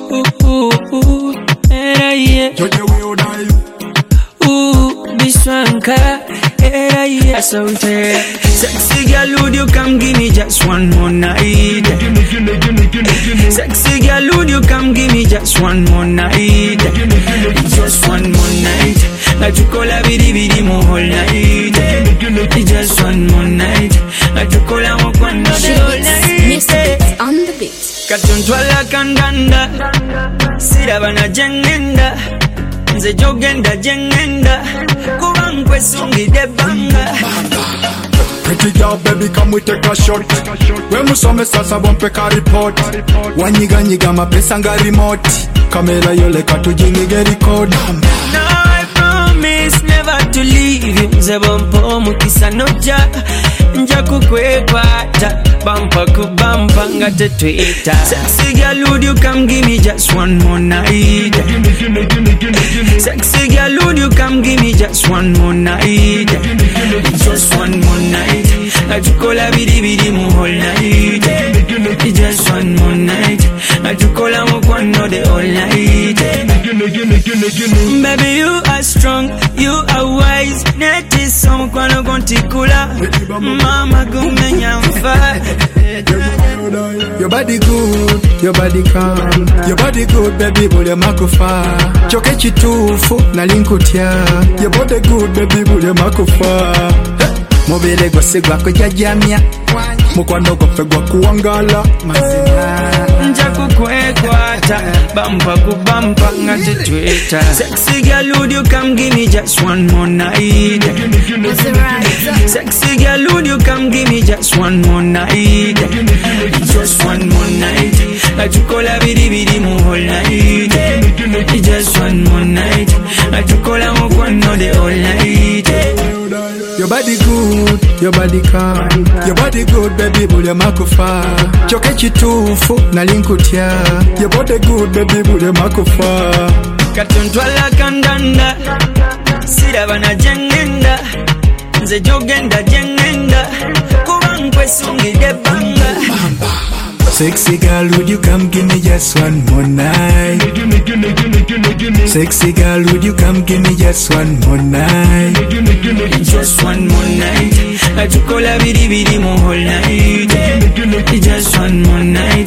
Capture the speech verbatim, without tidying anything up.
ooh, ooh, era yeah. Joje will die. Ooh, Biswanka, era yeah. So sexy girl, would you come give me just one more night? Sexy girl, would you come give me just one more night? Just one more night. Like you call a bidi bidi mo whole night. Just one more night. Like you call a mo kwanda whole night. On the beat. Katuntwala kandanda. Sira bana jengenda. Nze jogenda jengenda. Kubankwe sungide banga. Pretty girl, baby, come we take a shot. When we saw me sasa bompe ka report. Wanyiga nyiga mapesa nga remote. Kamera yole katujinige record. Now I promise never to leave you. Nze bompo mukisa noja. Nja kukwepata. Bampa kubampa nga tetweta. Sexy girl, would you come give me just one more night? Sexy girl, would you come give me just one more night? Just one more night. Like you call a bidi bidi mo whole night. Just one more night. Like you call a mo kwano the whole night. Baby, you are strong, you are wise. Neti some kwano kontikula. Mama gumenya mfa. Your body good, your body calm. Your body good, baby, bule makufa. Choke chitufu na linkutia. Your body good, baby, bule makufa. Mobile gose gwako jajamia. Mukwano gofe gwaku wangala. Nja kukwekwata. Bampa kubampa nga tetweta. Sexy girl, would you come give me just one more night? Sexy girl, would you come give me just one more night? Just one more night. Like you call a bidi bidi mo whole night. Just one more night. Like you call a mo kwano the whole night. Your body good, your body calm. Your body good, baby, bule makufa. Choke chitufu na linkutia. Your body good, baby, bule makufa. Katuntwala kandanda. Sira bana jengenda. Nze jogenda jengenda. Kubankwe sungide banga. Sexy girl, would you come give me just one more night? Sexy girl, would you come give me just one more night? Just one more night. Like you call a bidi bidi mo whole night. Just one more night.